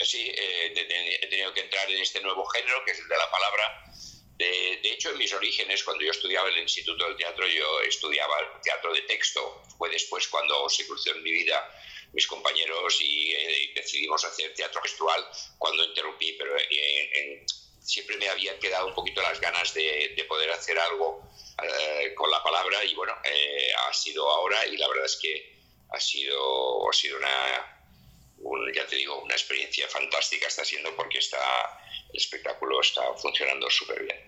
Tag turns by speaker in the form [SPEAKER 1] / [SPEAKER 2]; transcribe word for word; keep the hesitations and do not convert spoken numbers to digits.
[SPEAKER 1] sí, eh, he tenido que entrar en este nuevo género, que es el de la palabra. De, de hecho, en mis orígenes, cuando yo estudiaba en el Instituto del Teatro, yo estudiaba teatro de texto. Fue después cuando se cruzó en mi vida mis compañeros y, eh, y decidimos hacer teatro gestual, cuando interrumpí, pero en, en, siempre me habían quedado un poquito las ganas de, de poder hacer algo eh, con la palabra, y bueno, eh, ha sido ahora, y la verdad es que ha sido, ha sido una... Un, ya te digo, una experiencia fantástica está siendo, porque está, el espectáculo está funcionando súper bien.